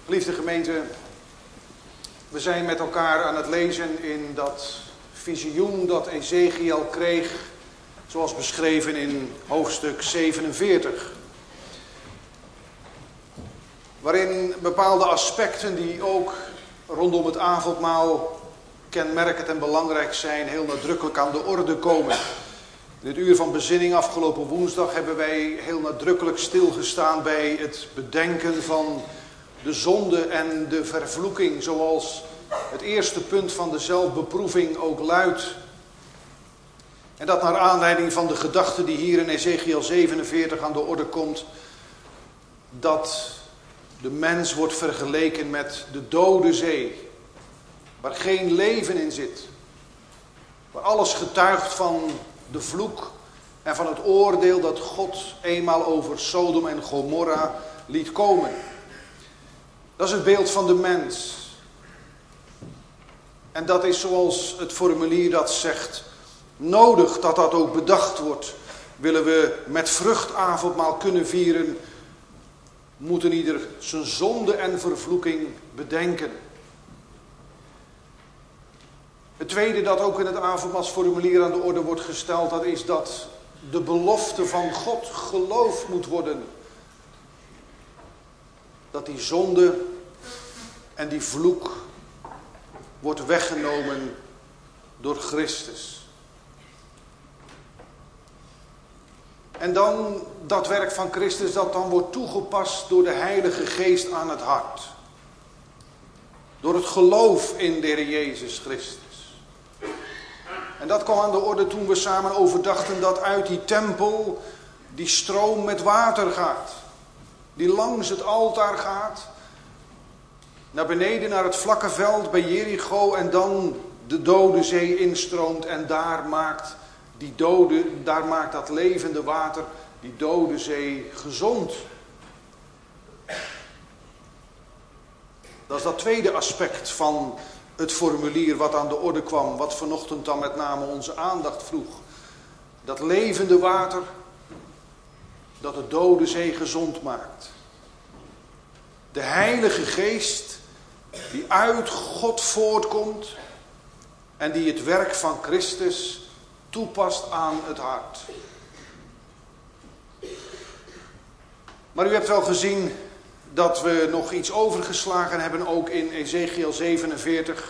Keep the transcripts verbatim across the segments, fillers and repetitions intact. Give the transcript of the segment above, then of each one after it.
Geliefde gemeente, we zijn met elkaar aan het lezen in dat visioen dat Ezechiel kreeg, zoals beschreven in hoofdstuk zevenenveertig. Waarin bepaalde aspecten die ook rondom het avondmaal kenmerkend en belangrijk zijn, heel nadrukkelijk aan de orde komen. In het uur van bezinning afgelopen woensdag hebben wij heel nadrukkelijk stilgestaan bij het bedenken van de zonde en de vervloeking, zoals het eerste punt van de zelfbeproeving ook luidt. En dat naar aanleiding van de gedachte die hier in Ezechiel zevenenveertig aan de orde komt, dat de mens wordt vergeleken met de dode zee, waar geen leven in zit, waar alles getuigt van de vloek en van het oordeel dat God eenmaal over Sodom en Gomorra liet komen. Dat is het beeld van de mens. En dat is, zoals het formulier dat zegt, nodig dat dat ook bedacht wordt. Willen we met vrucht avondmaal kunnen vieren, moeten ieder zijn zonde en vervloeking bedenken. Het tweede dat ook in het avondmaalsformulier aan de orde wordt gesteld, dat is dat de belofte van God geloofd moet worden. Dat die zonde en die vloek wordt weggenomen door Christus. En dan dat werk van Christus dat dan wordt toegepast door de Heilige Geest aan het hart. Door het geloof in de Heer Jezus Christus. En dat kwam aan de orde toen we samen overdachten dat uit die tempel die stroom met water gaat. Die langs het altaar gaat. Naar beneden naar het vlakke veld bij Jericho en dan de dode zee instroomt. En daar maakt die dode, daar maakt dat levende water, die dode zee gezond. Dat is dat tweede aspect van het formulier wat aan de orde kwam, wat vanochtend dan met name onze aandacht vroeg. Dat levende water, dat de dode zee gezond maakt. De Heilige Geest, die uit God voortkomt en die het werk van Christus toepast aan het hart. Maar u hebt wel gezien dat we nog iets overgeslagen hebben, ook in Ezechiel zevenenveertig.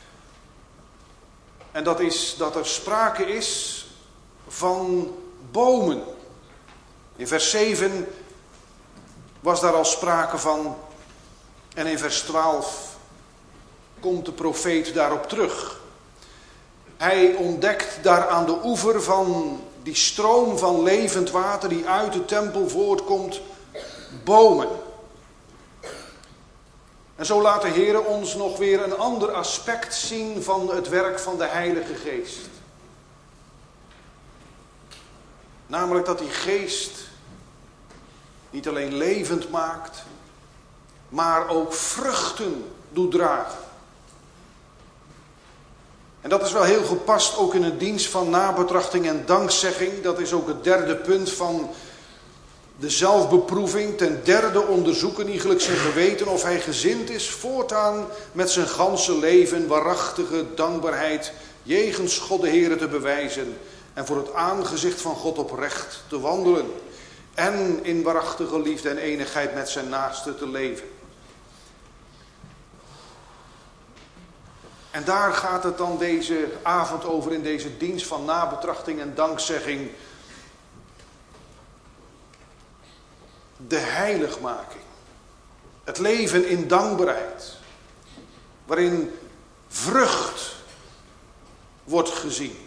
En dat is dat er sprake is van bomen. In vers zeven was daar al sprake van. En in vers twaalf komt de profeet daarop terug. Hij ontdekt daar aan de oever van die stroom van levend water die uit de tempel voortkomt, bomen. En zo laat de Heer ons nog weer een ander aspect zien van het werk van de Heilige Geest. Namelijk dat die Geest niet alleen levend maakt, maar ook vruchten doet dragen. En dat is wel heel gepast ook in het dienst van nabetrachting en dankzegging. Dat is ook het derde punt van de zelfbeproeving. Ten derde onderzoeken iegelijk zijn geweten of hij gezind is voortaan met zijn ganse leven waarachtige dankbaarheid jegens God de Heere te bewijzen en voor het aangezicht van God oprecht te wandelen en in waarachtige liefde en enigheid met zijn naaste te leven. En daar gaat het dan deze avond over in deze dienst van nabetrachting en dankzegging. De heiligmaking. Het leven in dankbaarheid. Waarin vrucht wordt gezien.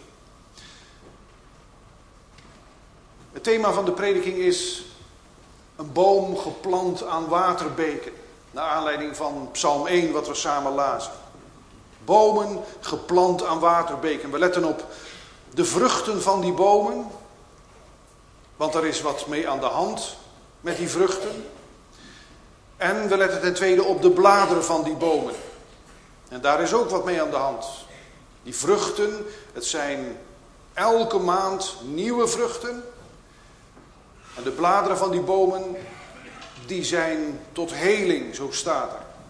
Het thema van de prediking is een boom geplant aan waterbeken. Naar aanleiding van Psalm één wat we samen lazen. Bomen geplant aan waterbeken. We letten op de vruchten van die bomen. Want er is wat mee aan de hand met die vruchten. En we letten ten tweede op de bladeren van die bomen. En daar is ook wat mee aan de hand. Die vruchten, het zijn elke maand nieuwe vruchten. En de bladeren van die bomen, die zijn tot heling, zo staat er.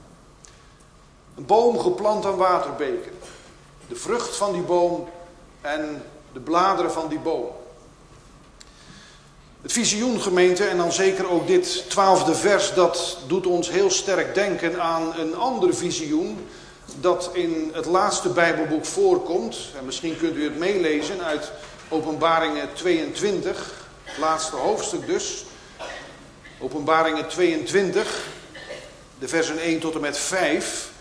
Een boom geplant aan waterbeken. De vrucht van die boom en de bladeren van die boom. Het visioen, gemeente, en dan zeker ook dit twaalfde vers, dat doet ons heel sterk denken aan een ander visioen dat in het laatste Bijbelboek voorkomt. En misschien kunt u het meelezen uit Openbaringen tweeëntwintig, het laatste hoofdstuk dus. Openbaringen tweeëntwintig, de versen één tot en met vijf.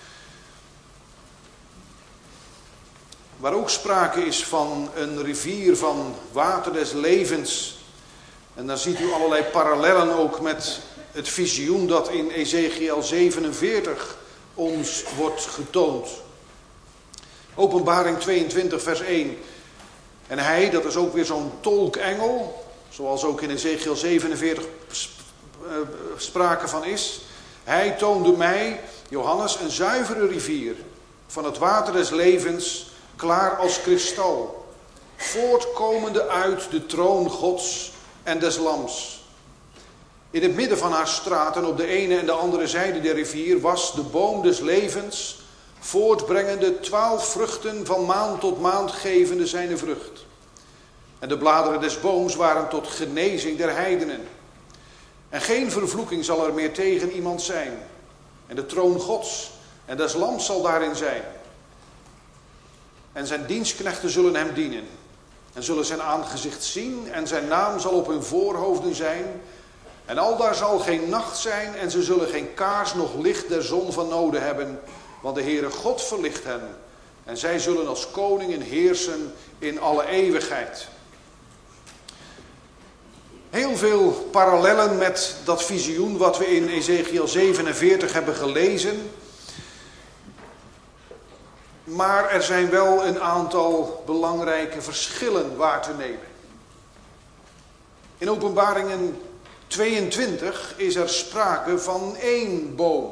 Waar ook sprake is van een rivier van water des levens. En dan ziet u allerlei parallellen ook met het visioen dat in Ezechiel zevenenveertig ons wordt getoond. Openbaring tweeëntwintig vers één. En hij, dat is ook weer zo'n tolkengel, zoals ook in Ezechiel zevenenveertig sprake van is. Hij toonde mij, Johannes, een zuivere rivier van het water des levens, klaar als kristal, voortkomende uit de troon Gods en des Lams. In het midden van haar straten, op de ene en de andere zijde der rivier, was de boom des levens, voortbrengende twaalf vruchten van maand tot maand gevende zijne vrucht. En de bladeren des booms waren tot genezing der heidenen. En geen vervloeking zal er meer tegen iemand zijn. En de troon Gods en des Lams zal daarin zijn. En zijn dienstknechten zullen hem dienen. En zullen zijn aangezicht zien en zijn naam zal op hun voorhoofden zijn. En aldaar zal geen nacht zijn en ze zullen geen kaars noch licht der zon van noden hebben. Want de Heere God verlicht hen. En zij zullen als koningen heersen in alle eeuwigheid. Heel veel parallellen met dat visioen wat we in Ezechiel zevenenveertig hebben gelezen. Maar er zijn wel een aantal belangrijke verschillen waar te nemen. In Openbaringen tweeëntwintig is er sprake van één boom.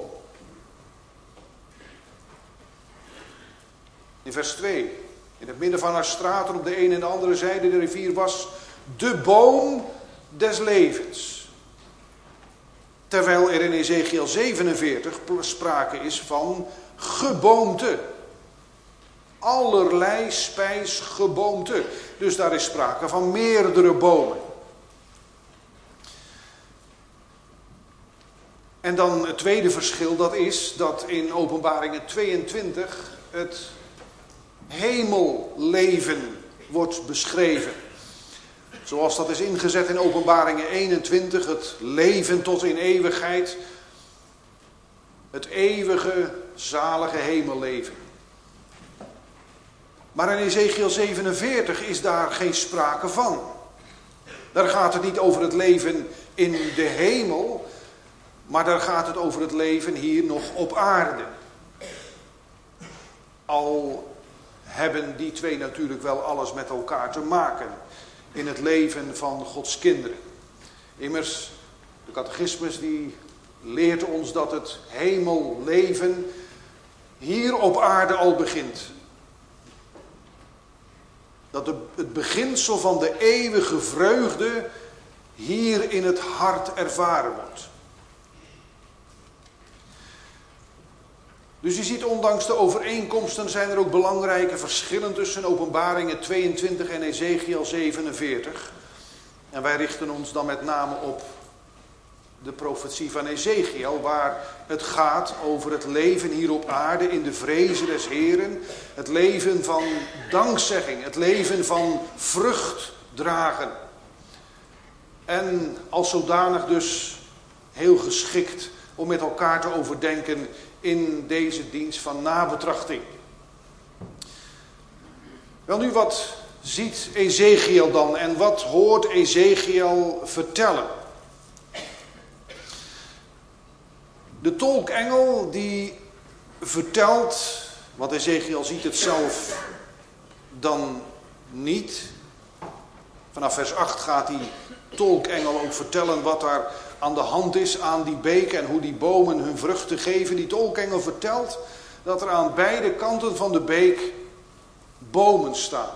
In vers twee. In het midden van haar straten op de ene en de andere zijde de rivier was de boom des levens. Terwijl er in Ezechiel zevenenveertig sprake is van geboomte. Allerlei spijsgeboomte. Dus daar is sprake van meerdere bomen. En dan het tweede verschil, dat is dat in Openbaringen tweeëntwintig het hemelleven wordt beschreven. Zoals dat is ingezet in Openbaringen eenentwintig, het leven tot in eeuwigheid. Het eeuwige, zalige hemelleven. Maar in Ezechiel zevenenveertig is daar geen sprake van. Daar gaat het niet over het leven in de hemel, maar daar gaat het over het leven hier nog op aarde. Al hebben die twee natuurlijk wel alles met elkaar te maken in het leven van Gods kinderen. Immers, de catechismus die leert ons dat het hemelleven hier op aarde al begint. Dat het beginsel van de eeuwige vreugde hier in het hart ervaren wordt. Dus je ziet, ondanks de overeenkomsten zijn er ook belangrijke verschillen tussen Openbaringen tweeëntwintig en Ezechiel zevenenveertig. En wij richten ons dan met name op de profetie van Ezechiel, waar het gaat over het leven hier op aarde in de vrezen des Heren. Het leven van dankzegging, het leven van vrucht dragen. En als zodanig dus heel geschikt om met elkaar te overdenken in deze dienst van nabetrachting. Wel nu, wat ziet Ezechiel dan en wat hoort Ezechiel vertellen? De tolkengel die vertelt, want Ezechiel ziet het zelf dan niet. Vanaf vers acht gaat die tolkengel ook vertellen wat daar aan de hand is aan die beek en hoe die bomen hun vruchten geven. Die tolkengel vertelt dat er aan beide kanten van de beek bomen staan.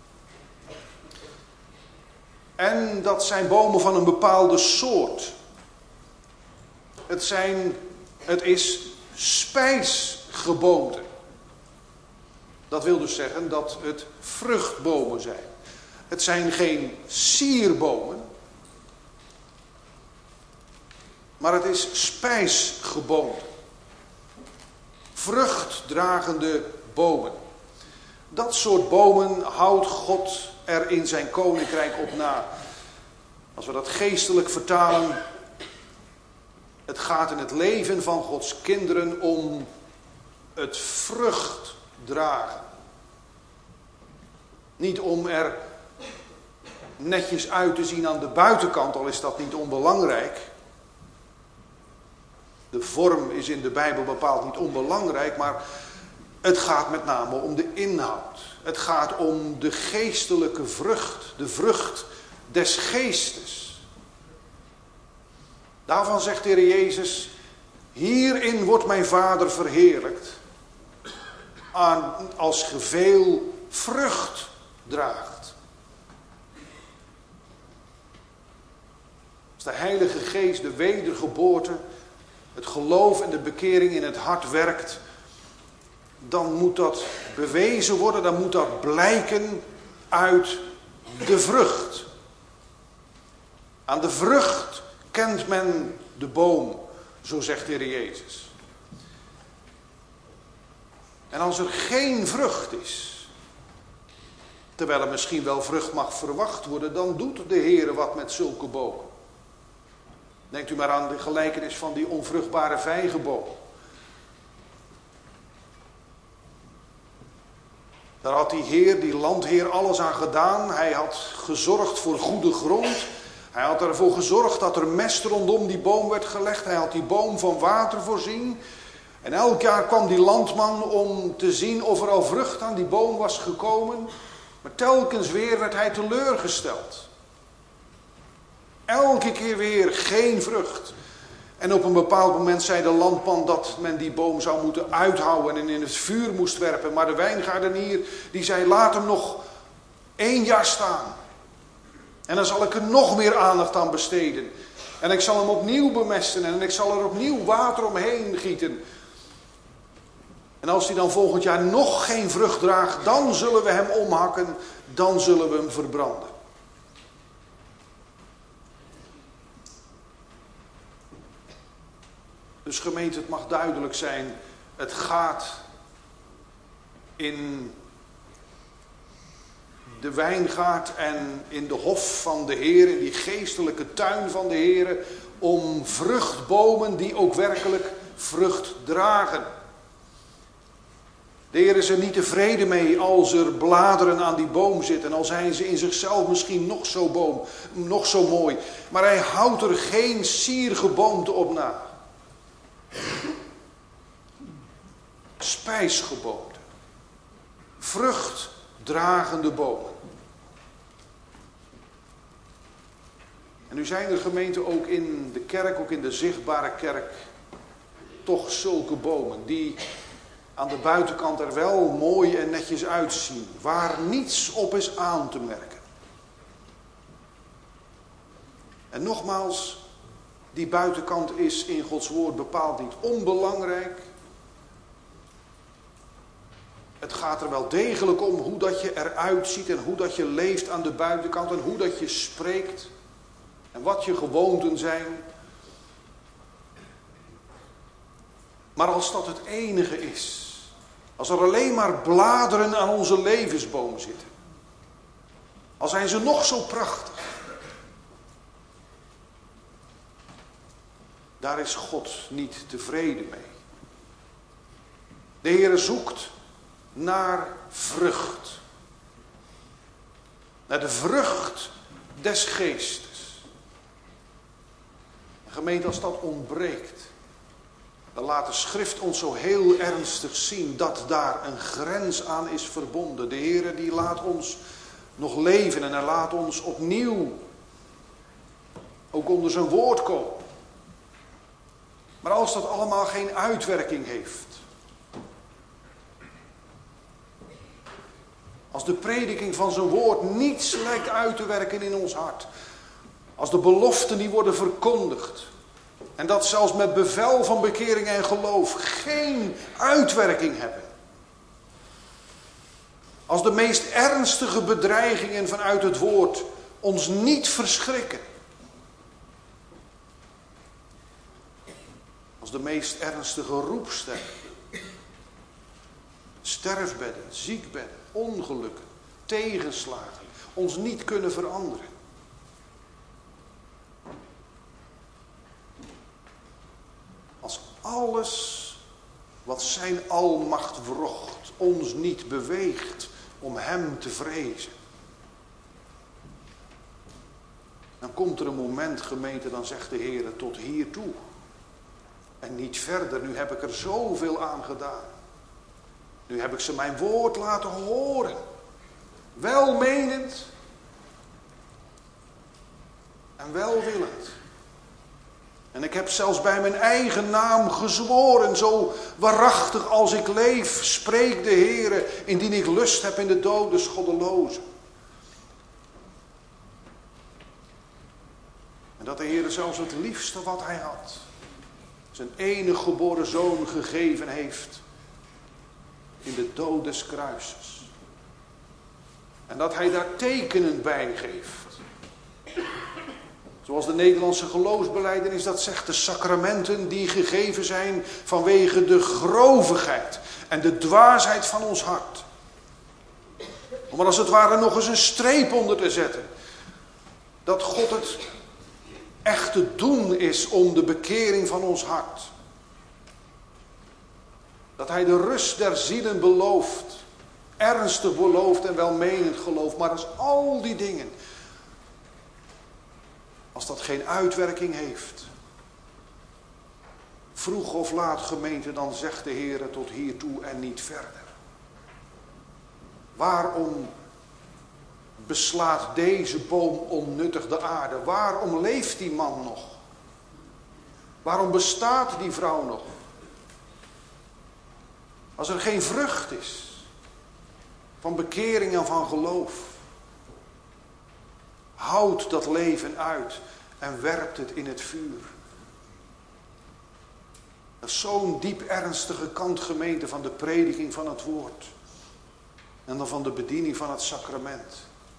En dat zijn bomen van een bepaalde soort. Het zijn, het is spijs spijsgeboomte. Dat wil dus zeggen dat het vruchtbomen zijn. Het zijn geen sierbomen, maar het is spijsgeboomte. Vruchtdragende bomen. Dat soort bomen houdt God er in zijn koninkrijk op na. Als we dat geestelijk vertalen, het gaat in het leven van Gods kinderen om het vrucht dragen. Niet om er netjes uit te zien aan de buitenkant, al is dat niet onbelangrijk. De vorm is in de Bijbel bepaald niet onbelangrijk, maar het gaat met name om de inhoud. Het gaat om de geestelijke vrucht, de vrucht des geestes. Daarvan zegt de Heer Jezus, hierin wordt mijn Vader verheerlijkt, aan, als ge veel vrucht draagt. Als de Heilige Geest, de wedergeboorte, het geloof en de bekering in het hart werkt, dan moet dat bewezen worden, dan moet dat blijken uit de vrucht. Aan de vrucht kent men de boom, zo zegt de Heer Jezus. En als er geen vrucht is, terwijl er misschien wel vrucht mag verwacht worden, dan doet de Heer wat met zulke bomen. Denkt u maar aan de gelijkenis van die onvruchtbare vijgenboom. Daar had die Heer, die landheer, alles aan gedaan. Hij had gezorgd voor goede grond. Hij had ervoor gezorgd dat er mest rondom die boom werd gelegd. Hij had die boom van water voorzien. En elk jaar kwam die landman om te zien of er al vrucht aan die boom was gekomen. Maar telkens weer werd hij teleurgesteld. Elke keer weer geen vrucht. En op een bepaald moment zei de landman dat men die boom zou moeten uithouden en in het vuur moest werpen. Maar de wijngaardenier die zei, laat hem nog één jaar staan. En dan zal ik er nog meer aandacht aan besteden. En ik zal hem opnieuw bemesten en ik zal er opnieuw water omheen gieten. En als hij dan volgend jaar nog geen vrucht draagt, dan zullen we hem omhakken, dan zullen we hem verbranden. Dus gemeente, het mag duidelijk zijn, het gaat in de wijngaard en in de hof van de Heer, in die geestelijke tuin van de Heer, om vruchtbomen die ook werkelijk vrucht dragen. De Heer is er niet tevreden mee als er bladeren aan die boom zitten, al zijn ze in zichzelf misschien nog zo, boom, nog zo mooi. Maar hij houdt er geen siergeboomte op na. Spijsgeboomte. Vruchtdragende bomen. En nu zijn er gemeenten ook in de kerk, ook in de zichtbare kerk, toch zulke bomen die aan de buitenkant er wel mooi en netjes uitzien, waar niets op is aan te merken. En nogmaals, die buitenkant is in Gods woord bepaald niet onbelangrijk. Het gaat er wel degelijk om hoe dat je eruit ziet en hoe dat je leeft aan de buitenkant en hoe dat je spreekt en wat je gewoonten zijn. Maar als dat het enige is, als er alleen maar bladeren aan onze levensboom zitten, al zijn ze nog zo prachtig, daar is God niet tevreden mee. De Heer zoekt naar vrucht. Naar de vrucht des geestes. En gemeente, als dat ontbreekt, dan laat de schrift ons zo heel ernstig zien dat daar een grens aan is verbonden. De Heer die laat ons nog leven en hij laat ons opnieuw ook onder zijn woord komen. Maar als dat allemaal geen uitwerking heeft, als de prediking van zijn woord niets lijkt uit te werken in ons hart, als de beloften die worden verkondigd En dat zelfs met bevel van bekering en geloof geen uitwerking hebben. Als de meest ernstige bedreigingen vanuit het woord ons niet verschrikken. Als de meest ernstige roepstemmen, sterfbedden, ziekbedden, ongelukken, tegenslagen ons niet kunnen veranderen. Als alles wat zijn almacht wrocht ons niet beweegt om hem te vrezen. Dan komt er een moment, gemeente, dan zegt de Heer tot hier toe. En niet verder, nu heb ik er zoveel aan gedaan. Nu heb ik ze mijn woord laten horen. Welmenend. En welwillend. En ik heb zelfs bij mijn eigen naam gezworen, zo waarachtig als ik leef, spreekt de Heere, indien ik lust heb in de dood des goddelozen. En dat de Heere zelfs het liefste wat hij had, zijn enige geboren zoon gegeven heeft in de dood des kruises. En dat hij daar tekenen bij geeft. Zoals de Nederlandse geloofsbelijdenis dat zegt, de sacramenten die gegeven zijn vanwege de grovigheid en de dwaasheid van ons hart. Om er als het ware nog eens een streep onder te zetten. Dat God het echt te doen is om de bekering van ons hart. Dat hij de rust der zielen belooft. Ernstig belooft en welmenend gelooft. Maar als al die dingen, als dat geen uitwerking heeft, vroeg of laat, gemeente, dan zegt de Heer tot hiertoe en niet verder. Waarom beslaat deze boom onnuttig de aarde? Waarom leeft die man nog? Waarom bestaat die vrouw nog? Als er geen vrucht is van bekering en van geloof, houdt dat leven uit en werpt het in het vuur. Dat is zo'n diep ernstige kant, gemeente, van de prediking van het woord. En dan van de bediening van het sacrament.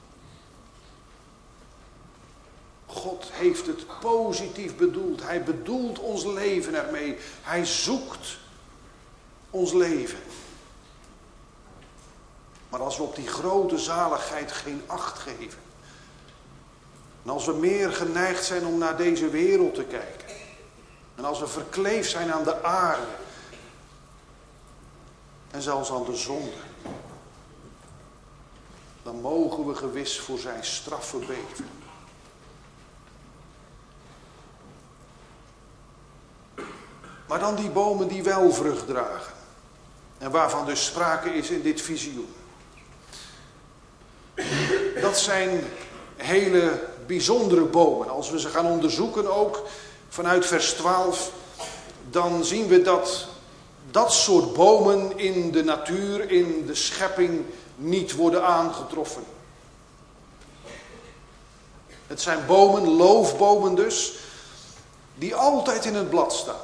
God heeft het positief bedoeld. Hij bedoelt ons leven ermee. Hij zoekt ons leven. Maar als we op die grote zaligheid geen acht geven, en als we meer geneigd zijn om naar deze wereld te kijken, en als we verkleefd zijn aan de aarde, en zelfs aan de zonde, dan mogen we gewis voor zijn straffe beven. Maar dan die bomen die wel vrucht dragen. En waarvan dus sprake is in dit visioen. Dat zijn hele bijzondere bomen. Als we ze gaan onderzoeken ook vanuit vers twaalf, dan zien we dat dat soort bomen in de natuur, in de schepping, niet worden aangetroffen. Het zijn bomen, loofbomen dus, die altijd in het blad staan.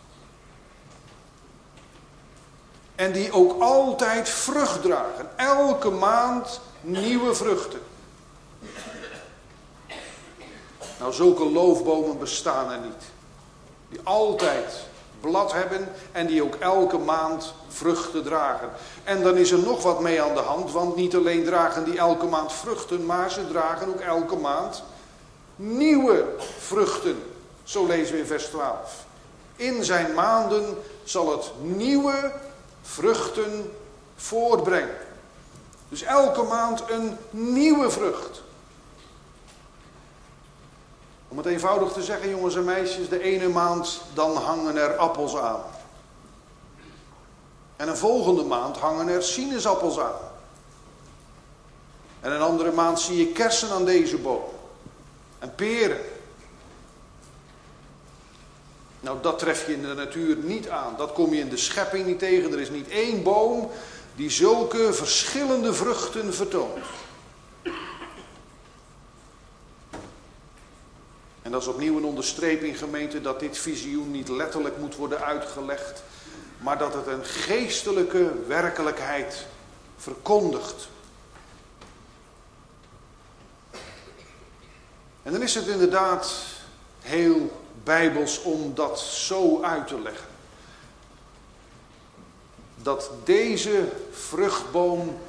En die ook altijd vrucht dragen. Elke maand nieuwe vruchten. Nou, zulke loofbomen bestaan er niet. Die altijd blad hebben en die ook elke maand vruchten dragen. En dan is er nog wat mee aan de hand, want niet alleen dragen die elke maand vruchten, maar ze dragen ook elke maand nieuwe vruchten. Zo lezen we in vers twaalf. In zijn maanden zal het nieuwe vruchten voortbrengen. Dus elke maand een nieuwe vrucht. Om het eenvoudig te zeggen, jongens en meisjes, de ene maand dan hangen er appels aan. En een volgende maand hangen er sinaasappels aan. En een andere maand zie je kersen aan deze boom. En peren. Nou, dat tref je in de natuur niet aan. Dat kom je in de schepping niet tegen. Er is niet één boom die zulke verschillende vruchten vertoont. En dat is opnieuw een onderstreping, gemeente, dat dit visioen niet letterlijk moet worden uitgelegd, maar dat het een geestelijke werkelijkheid verkondigt. En dan is het inderdaad heel bijbels om dat zo uit te leggen. Dat deze vruchtboom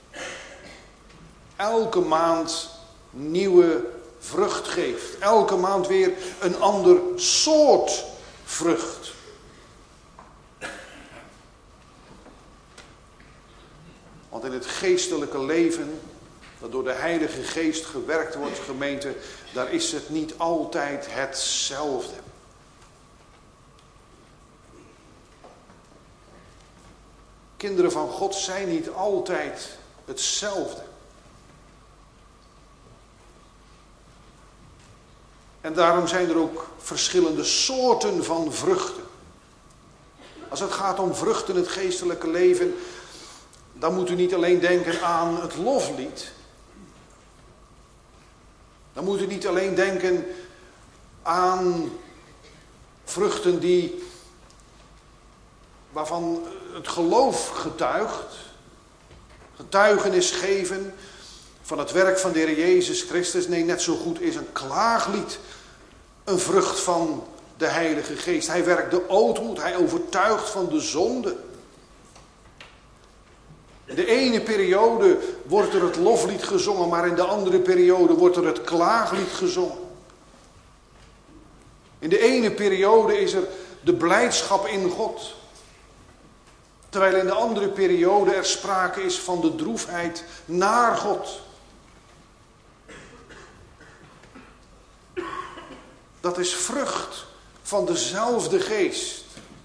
elke maand nieuwe vrucht geeft. Elke maand weer een ander soort vrucht. Want in het geestelijke leven, dat door de Heilige Geest gewerkt wordt, gemeente, daar is het niet altijd hetzelfde. Kinderen van God zijn niet altijd hetzelfde. En daarom zijn er ook verschillende soorten van vruchten. Als het gaat om vruchten in het geestelijke leven, dan moet u niet alleen denken aan het loflied. Dan moet u niet alleen denken aan vruchten die, waarvan het geloof getuigt. Getuigenis geven van het werk van de Heer Jezus Christus. Nee, net zo goed is een klaaglied een vrucht van de Heilige Geest. Hij werkt de ootmoed, hij overtuigt van de zonde. In de ene periode wordt er het loflied gezongen, maar in de andere periode wordt er het klaaglied gezongen. In de ene periode is er de blijdschap in God, terwijl in de andere periode er sprake is van de droefheid naar God. Dat is vrucht van dezelfde geest.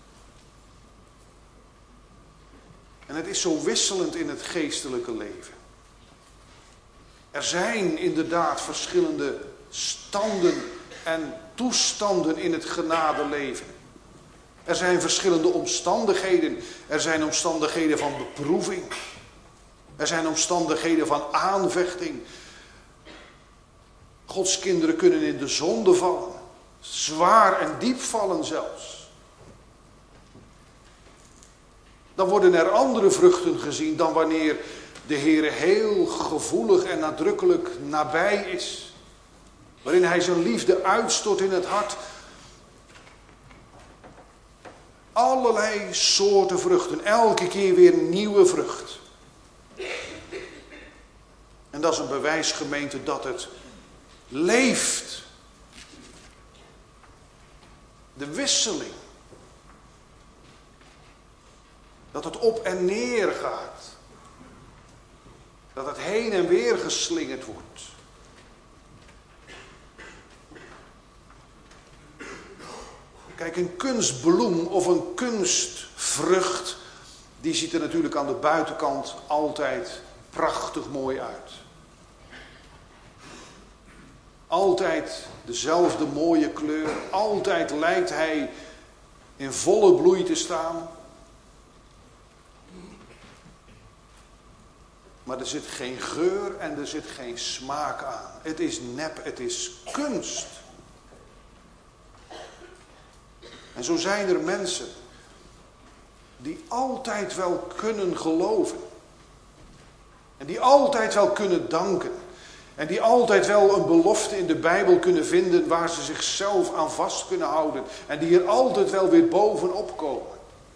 En het is zo wisselend in het geestelijke leven. Er zijn inderdaad verschillende standen en toestanden in het genadeleven. Er zijn verschillende omstandigheden. Er zijn omstandigheden van beproeving. Er zijn omstandigheden van aanvechting. Gods kinderen kunnen in de zonde vallen. Zwaar en diep vallen zelfs. Dan worden er andere vruchten gezien dan wanneer de Heer heel gevoelig en nadrukkelijk nabij is. Waarin hij zijn liefde uitstort in het hart. Allerlei soorten vruchten. Elke keer weer nieuwe vrucht. En dat is een bewijs, gemeente, dat het leeft. De wisseling. Dat het op en neer gaat. Dat het heen en weer geslingerd wordt. Kijk, een kunstbloem of een kunstvrucht, die ziet er natuurlijk aan de buitenkant altijd prachtig mooi uit. Altijd dezelfde mooie kleur, altijd lijkt hij in volle bloei te staan. Maar er zit geen geur en er zit geen smaak aan. Het is nep, het is kunst. En zo zijn er mensen die altijd wel kunnen geloven. En die altijd wel kunnen danken. En die altijd wel een belofte in de Bijbel kunnen vinden waar ze zichzelf aan vast kunnen houden. En die er altijd wel weer bovenop komen.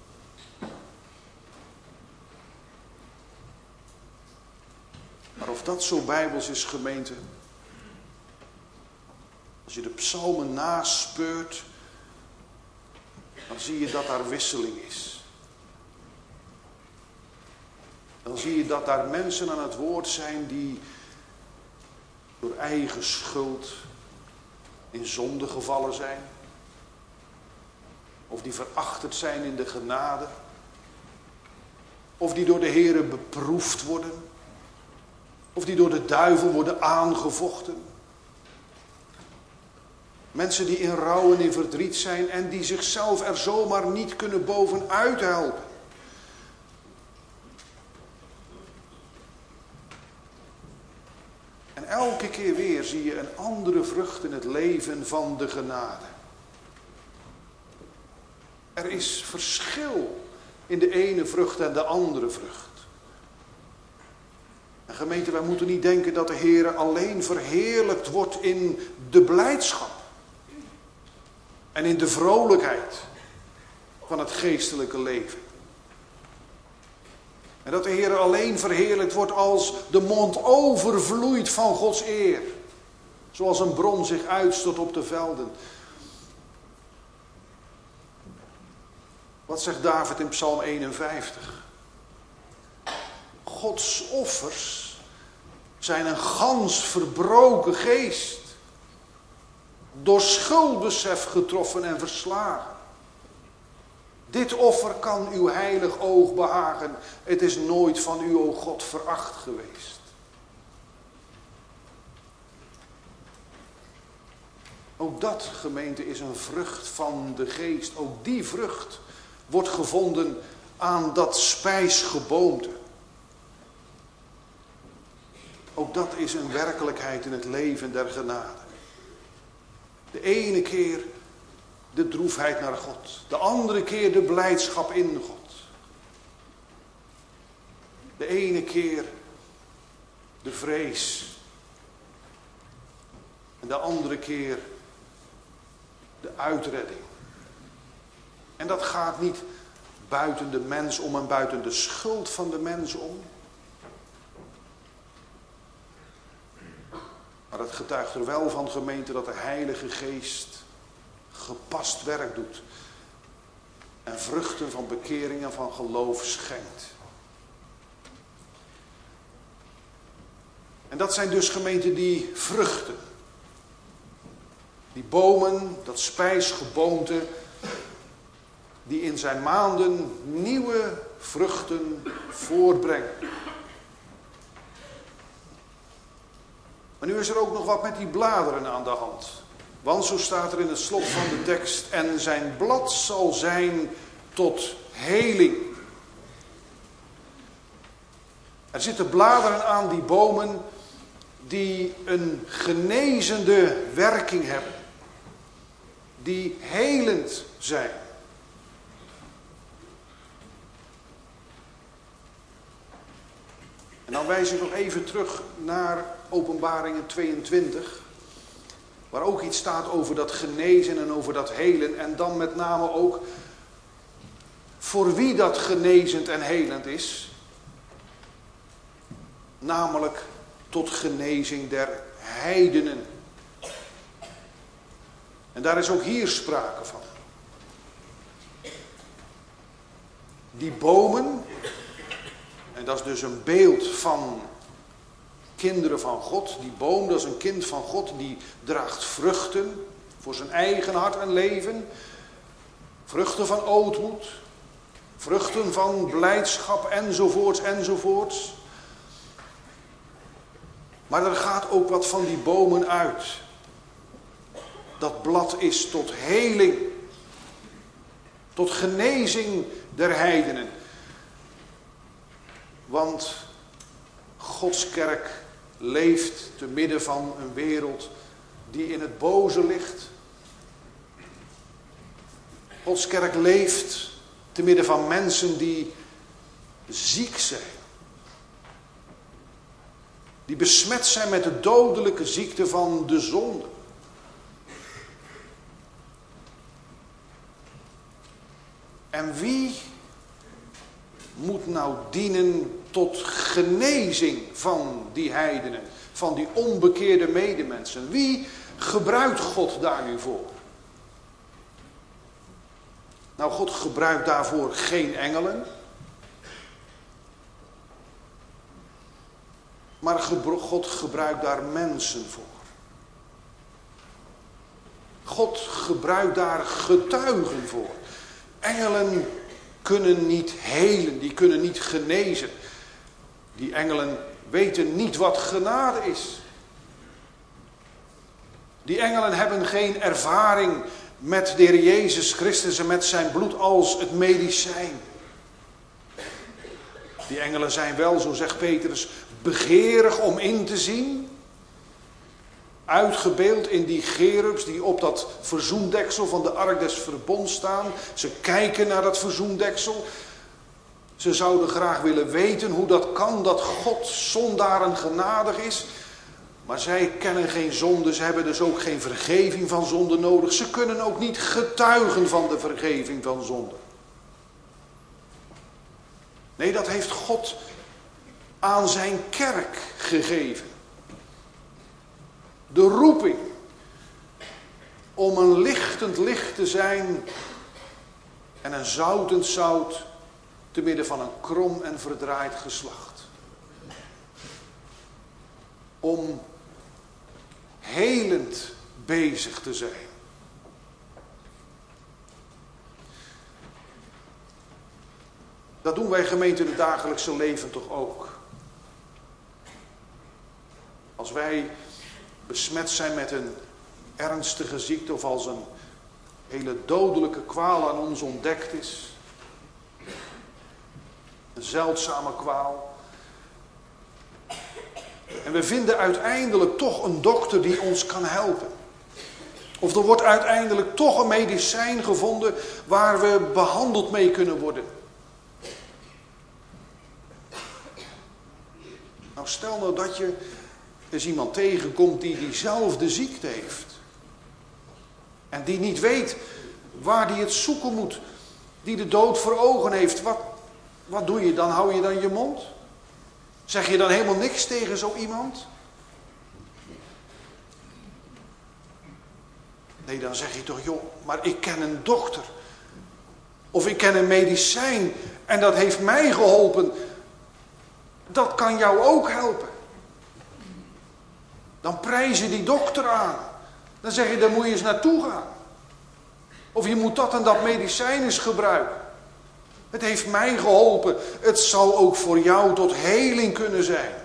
Maar of dat zo bijbels is, gemeente. Als je de psalmen naspeurt, dan zie je dat daar wisseling is. Dan zie je dat daar mensen aan het woord zijn die door eigen schuld in zonde gevallen zijn. Of die verachterd zijn in de genade. Of die door de Heere beproefd worden. Of die door de duivel worden aangevochten. Mensen die in rouw en in verdriet zijn en die zichzelf er zomaar niet kunnen bovenuit helpen. En elke keer weer zie je een andere vrucht in het leven van de genade. Er is verschil in de ene vrucht en de andere vrucht. En gemeente, wij moeten niet denken dat de Heer alleen verheerlijkt wordt in de blijdschap. En in de vrolijkheid van het geestelijke leven. En dat de Heer alleen verheerlijkt wordt als de mond overvloeit van Gods eer. Zoals een bron zich uitstort op de velden. Wat zegt David in Psalm eenenvijftig? Gods offers zijn een gans verbroken geest. Door schuldbesef getroffen en verslagen. Dit offer kan uw heilig oog behagen. Het is nooit van u, o God, veracht geweest. Ook dat, gemeente, is een vrucht van de geest. Ook die vrucht wordt gevonden aan dat spijsgeboomte. Ook dat is een werkelijkheid in het leven der genade. De ene keer de droefheid naar God. De andere keer de blijdschap in God. De ene keer de vrees. En de andere keer de uitredding. En dat gaat niet buiten de mens om en buiten de schuld van de mens om. Maar het getuigt er wel van, gemeente, dat de Heilige Geest gepast werk doet. En vruchten van bekering en van geloof schenkt. En dat zijn dus, gemeente, die vruchten. Die bomen, dat spijsgeboomte, die in zijn maanden nieuwe vruchten voortbrengen. Maar nu is er ook nog wat met die bladeren aan de hand. Want zo staat er in het slot van de tekst: en zijn blad zal zijn tot heling. Er zitten bladeren aan die bomen die een genezende werking hebben. Die helend zijn. En dan wijs ik nog even terug naar Openbaringen tweeëntwintig. Waar ook iets staat over dat genezen en over dat helen. En dan met name ook voor wie dat genezend en helend is. Namelijk tot genezing der heidenen. En daar is ook hier sprake van. Die bomen, en dat is dus een beeld van kinderen van God. Die boom, dat is een kind van God, die draagt vruchten voor zijn eigen hart en leven. Vruchten van ootmoed, vruchten van blijdschap enzovoorts enzovoorts. Maar er gaat ook wat van die bomen uit. Dat blad is tot heling, tot genezing der heidenen. Want Gods kerk leeft te midden van een wereld die in het boze ligt. Gods kerk leeft te midden van mensen die ziek zijn. Die besmet zijn met de dodelijke ziekte van de zonde. En wie moet nou dienen tot genezing van die heidenen, van die onbekeerde medemensen? Wie gebruikt God daar nu voor? Nou, God gebruikt daarvoor geen engelen. Maar God gebruikt daar mensen voor. God gebruikt daar getuigen voor. Engelen kunnen niet helen, die kunnen niet genezen. Die engelen weten niet wat genade is. Die engelen hebben geen ervaring met de Heer Jezus Christus en met zijn bloed als het medicijn. Die engelen zijn wel, zo zegt Petrus, begeerig om in te zien Uitgebeeld in die cherubs die op dat verzoendeksel van de ark des verbonds staan. Ze kijken naar dat verzoendeksel. Ze zouden graag willen weten hoe dat kan dat God zondaren genadig is. Maar zij kennen geen zonde, ze hebben dus ook geen vergeving van zonde nodig. Ze kunnen ook niet getuigen van de vergeving van zonde. Nee, dat heeft God aan zijn kerk gegeven. De roeping om een lichtend licht te zijn en een zoutend zout te midden van een krom en verdraaid geslacht. Om helend bezig te zijn. Dat doen wij gemeente in het dagelijkse leven toch ook. Als wij besmet zijn met een ernstige ziekte of als een hele dodelijke kwaal aan ons ontdekt is. Een zeldzame kwaal. En we vinden uiteindelijk toch een dokter die ons kan helpen. Of er wordt uiteindelijk toch een medicijn gevonden waar we behandeld mee kunnen worden. Nou, stel nou dat je eens iemand tegenkomt die diezelfde ziekte heeft. En die niet weet waar die het zoeken moet. Die de dood voor ogen heeft. Wat, wat doe je dan? Hou je dan je mond? Zeg je dan helemaal niks tegen zo iemand? Nee, dan zeg je toch, joh, maar ik ken een dokter. Of ik ken een medicijn en dat heeft mij geholpen. Dat kan jou ook helpen. Dan prijs je die dokter aan. Dan zeg je, daar moet je eens naartoe gaan. Of je moet dat en dat medicijn eens gebruiken. Het heeft mij geholpen. Het zal ook voor jou tot heling kunnen zijn.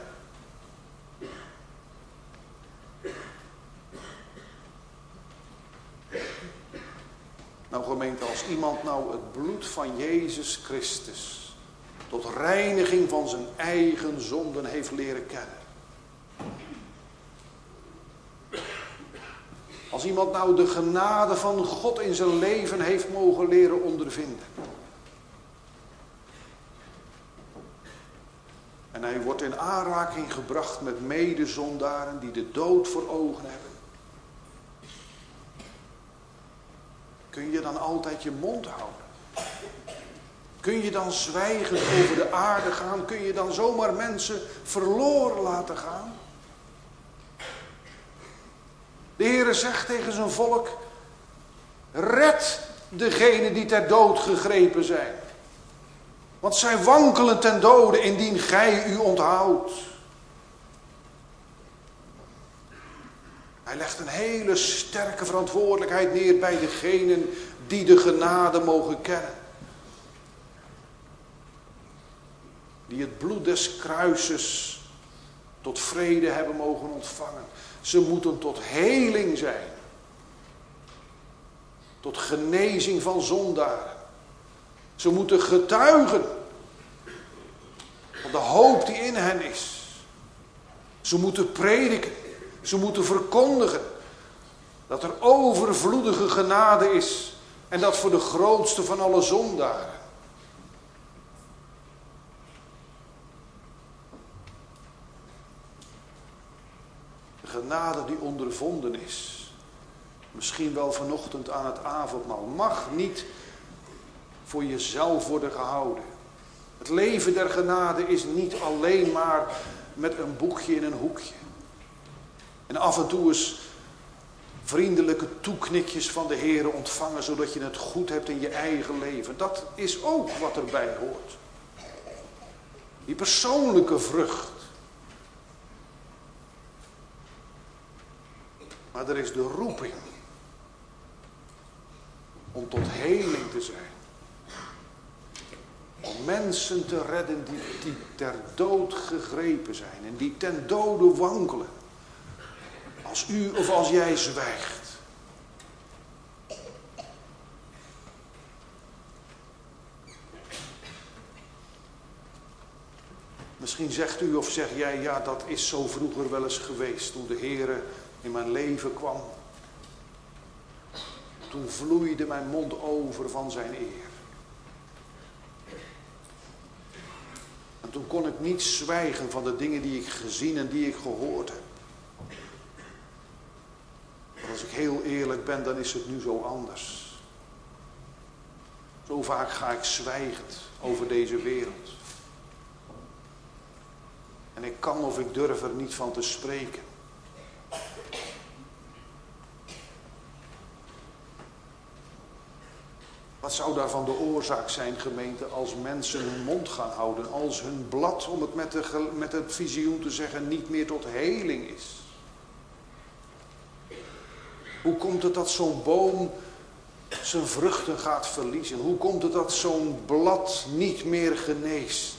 Nou gemeente, als iemand nou het bloed van Jezus Christus tot reiniging van zijn eigen zonden heeft leren kennen. Als iemand nou de genade van God in zijn leven heeft mogen leren ondervinden. En hij wordt in aanraking gebracht met medezondaren die de dood voor ogen hebben. Kun je dan altijd je mond houden? Kun je dan zwijgend over de aarde gaan? Kun je dan zomaar mensen verloren laten gaan? De Heere zegt tegen zijn volk, red degenen die ter dood gegrepen zijn. Want zij wankelen ten dode indien gij u onthoudt. Hij legt een hele sterke verantwoordelijkheid neer bij degenen die de genade mogen kennen. Die het bloed des kruises tot vrede hebben mogen ontvangen. Ze moeten tot heling zijn. Tot genezing van zondaren. Ze moeten getuigen van de hoop die in hen is. Ze moeten prediken. Ze moeten verkondigen dat er overvloedige genade is. En dat voor de grootste van alle zondaren. De genade die ondervonden is. Misschien wel vanochtend aan het avondmaal. Mag niet voor jezelf worden gehouden. Het leven der genade is niet alleen maar met een boekje in een hoekje. En af en toe eens vriendelijke toeknikjes van de Heere ontvangen, zodat je het goed hebt in je eigen leven. Dat is ook wat erbij hoort. Die persoonlijke vrucht. Maar er is de roeping om tot heling te zijn. Om mensen te redden die, die ter dood gegrepen zijn en die ten dode wankelen. Als u of als jij zwijgt. Misschien zegt u of zeg jij, ja, dat is zo vroeger wel eens geweest. Toen de Heere in mijn leven kwam, toen vloeide mijn mond over van zijn eer. En toen kon ik niet zwijgen van de dingen die ik gezien en die ik gehoord heb. Maar als ik heel eerlijk ben, dan is het nu zo anders. Zo vaak ga ik zwijgend over deze wereld. En ik kan of ik durf er niet van te spreken. Wat zou daarvan de oorzaak zijn, gemeente, als mensen hun mond gaan houden, als hun blad, om het met, de, met het visioen te zeggen, niet meer tot heling is? Hoe komt het dat zo'n boom zijn vruchten gaat verliezen? Hoe komt het dat zo'n blad niet meer geneest?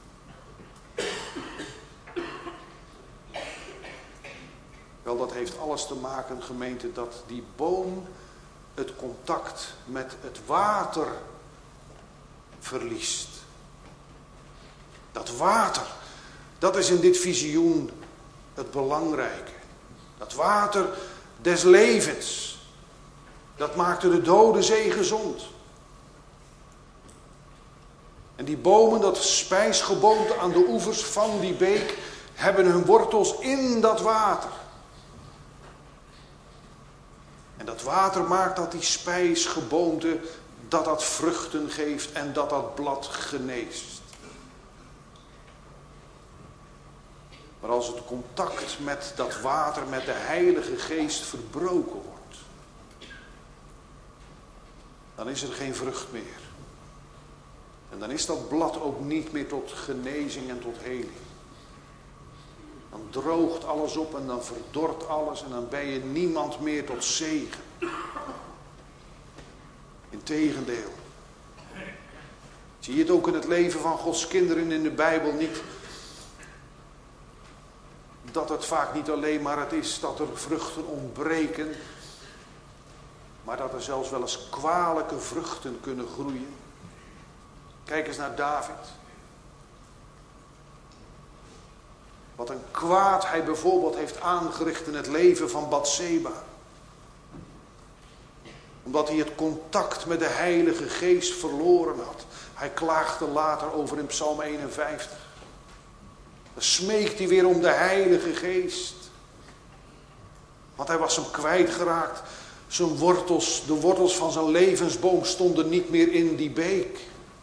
Wel, dat heeft alles te maken, gemeente, dat die boom het contact met het water verliest. Dat water, dat is in dit visioen het belangrijke. Dat water des levens, dat maakte de dode zee gezond. En die bomen, dat spijsgeboomte aan de oevers van die beek, hebben hun wortels in dat water. En dat water maakt dat die spijsgeboomte, dat dat vruchten geeft en dat dat blad geneest. Maar als het contact met dat water, met de Heilige Geest verbroken wordt, dan is er geen vrucht meer. En dan is dat blad ook niet meer tot genezing en tot heling. Dan droogt alles op en dan verdort alles en dan ben je niemand meer tot zegen. Integendeel. Zie je het ook in het leven van Gods kinderen in de Bijbel niet? Dat het vaak niet alleen maar het is dat er vruchten ontbreken, maar dat er zelfs wel eens kwalijke vruchten kunnen groeien. Kijk eens naar David. Wat een kwaad hij bijvoorbeeld heeft aangericht in het leven van Batseba. Omdat hij het contact met de Heilige Geest verloren had. Hij klaagde later over in Psalm eenenvijftig. Dan smeekt hij weer om de Heilige Geest. Want hij was hem kwijtgeraakt. Zijn wortels, de wortels van zijn levensboom stonden niet meer in die beek.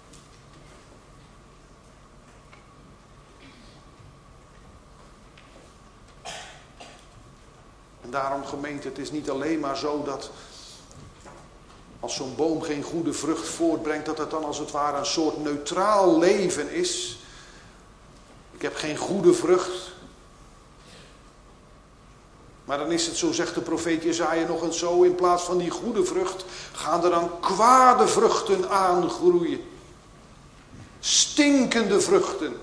En daarom, gemeente, het is niet alleen maar zo dat als zo'n boom geen goede vrucht voortbrengt, dat het dan als het ware een soort neutraal leven is. Ik heb geen goede vrucht. Maar dan is het, zo zegt de profeet Jesaja nog eens zo, in plaats van die goede vrucht gaan er dan kwade vruchten aangroeien. Stinkende vruchten.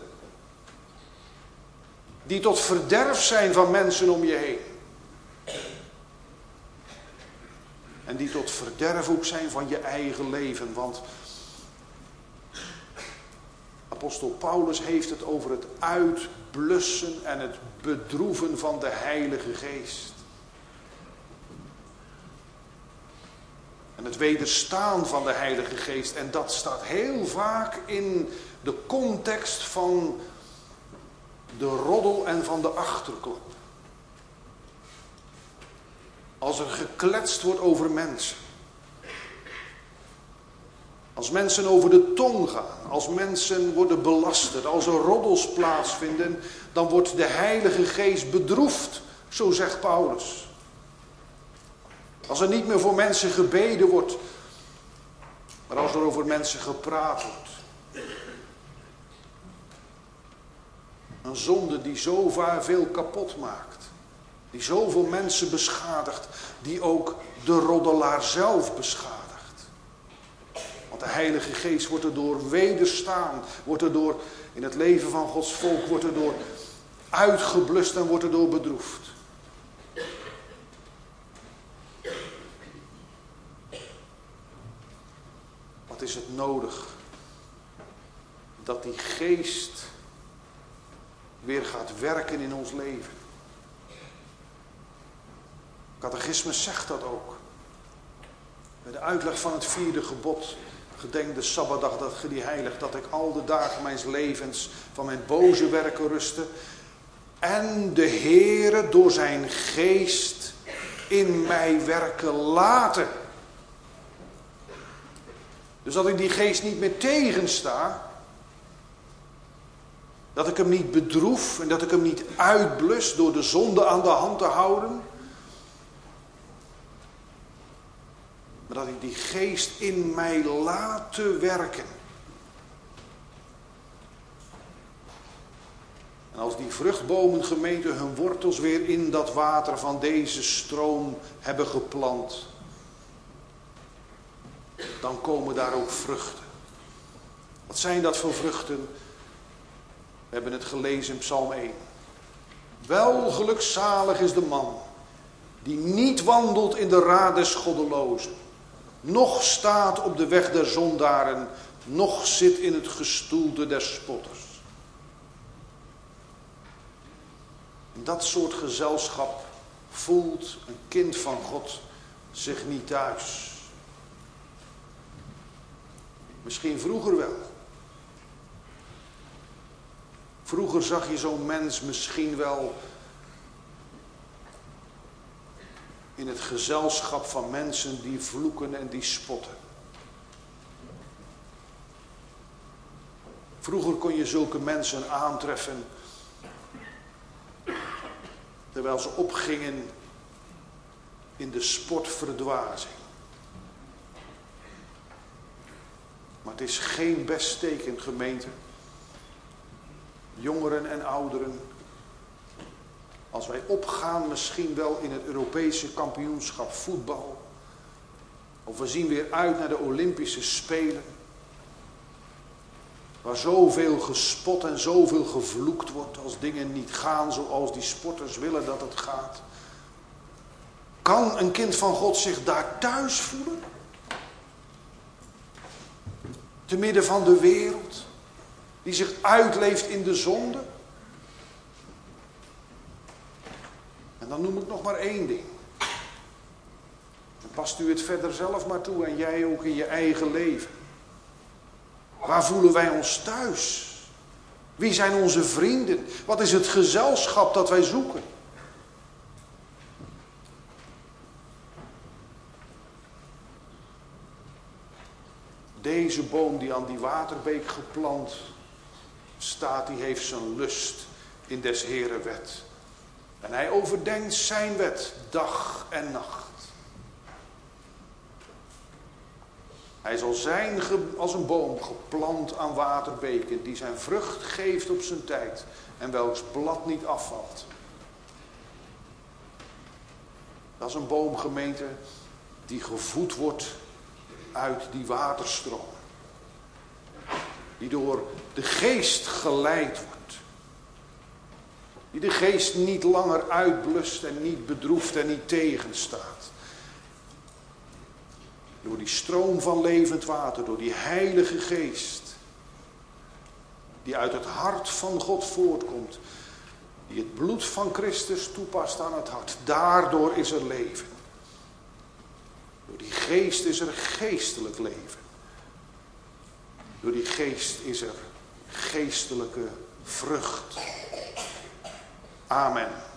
Die tot verderf zijn van mensen om je heen. En die tot verderf ook zijn van je eigen leven. Want apostel Paulus heeft het over het uitblussen en het bedroeven van de Heilige Geest. En het wederstaan van de Heilige Geest. En dat staat heel vaak in de context van de roddel en van de achterklap. Als er gekletst wordt over mensen. Als mensen over de tong gaan. Als mensen worden belasterd. Als er roddels plaatsvinden. Dan wordt de Heilige Geest bedroefd. Zo zegt Paulus. Als er niet meer voor mensen gebeden wordt. Maar als er over mensen gepraat wordt. Een zonde die zo veel kapot maakt. Die zoveel mensen beschadigt. Die ook de roddelaar zelf beschadigt. Want de Heilige Geest wordt erdoor wederstaan. Wordt erdoor in het leven van Gods volk. Wordt erdoor uitgeblust en wordt erdoor bedroefd. Wat is het nodig? Dat die Geest weer gaat werken in ons leven. Catechismus zegt dat ook. Bij de uitleg van het vierde gebod. Gedenk de Sabbatdag dat ge die heiligt. Dat ik al de dagen mijns levens van mijn boze werken ruste. En de Heere door zijn geest in mij werken laten. Dus dat ik die geest niet meer tegensta. Dat ik hem niet bedroef en dat ik hem niet uitblus door de zonde aan de hand te houden. Maar dat ik die geest in mij laat te werken. En als die vruchtbomen, gemeente, hun wortels weer in dat water van deze stroom hebben geplant, dan komen daar ook vruchten. Wat zijn dat voor vruchten? We hebben het gelezen in Psalm één. Wel gelukzalig is de man die niet wandelt in de raad des goddelozen, noch staat op de weg der zondaren, noch zit in het gestoelte der spotters. In dat soort gezelschap voelt een kind van God zich niet thuis. Misschien vroeger wel. Vroeger zag je zo'n mens misschien wel in het gezelschap van mensen die vloeken en die spotten. Vroeger kon je zulke mensen aantreffen terwijl ze opgingen in de sportverdwazing. Maar het is geen best teken, gemeente. Jongeren en ouderen. Als wij opgaan misschien wel in het Europese kampioenschap voetbal. Of we zien weer uit naar de Olympische Spelen. Waar zoveel gespot en zoveel gevloekt wordt als dingen niet gaan zoals die sporters willen dat het gaat. Kan een kind van God zich daar thuis voelen? Te midden van de wereld, die zich uitleeft in de zonde. En dan noem ik nog maar één ding. En past u het verder zelf maar toe en jij ook in je eigen leven. Waar voelen wij ons thuis? Wie zijn onze vrienden? Wat is het gezelschap dat wij zoeken? Deze boom die aan die waterbeek geplant staat, die heeft zijn lust in des Heeren wet. En hij overdenkt zijn wet dag en nacht. Hij zal zijn als een boom geplant aan waterbeken die zijn vrucht geeft op zijn tijd en welks blad niet afvalt. Dat is een boom, gemeente, die gevoed wordt uit die waterstroom. Die door de geest geleid wordt. Die de geest niet langer uitblust en niet bedroeft en niet tegenstaat. Door die stroom van levend water, door die heilige geest. Die uit het hart van God voortkomt. Die het bloed van Christus toepast aan het hart. Daardoor is er leven. Door die geest is er geestelijk leven. Door die geest is er geestelijke vrucht. Amen.